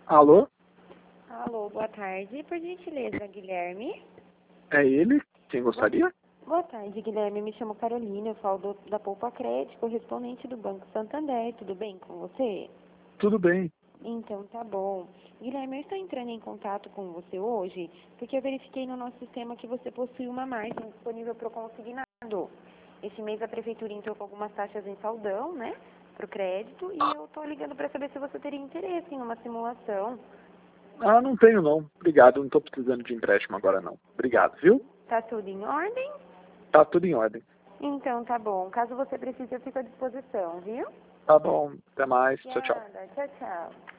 Alô? Alô, boa tarde. Por gentileza, Guilherme? É ele? Quem gostaria? Boa tarde, Guilherme. Me chamo Carolina, eu falo da Poupa Crédito, correspondente do Banco Santander. Tudo bem com você? Tudo bem. Então, tá bom. Guilherme, eu estou entrando em contato com você hoje porque eu verifiquei no nosso sistema que você possui uma margem disponível para o consignado. Esse mês a Prefeitura entrou com algumas taxas em saldão, né, para o crédito, e eu estou ligando para saber se você teria interesse em uma simulação. Ah, não tenho não. Obrigado, não estou precisando de empréstimo agora não. Obrigado, viu? Tá tudo em ordem? Tá tudo em ordem. Então, tá bom. Caso você precise, eu fico à disposição, viu? Tá bom, até mais. Tchau, tchau. Obrigada. Tchau, tchau.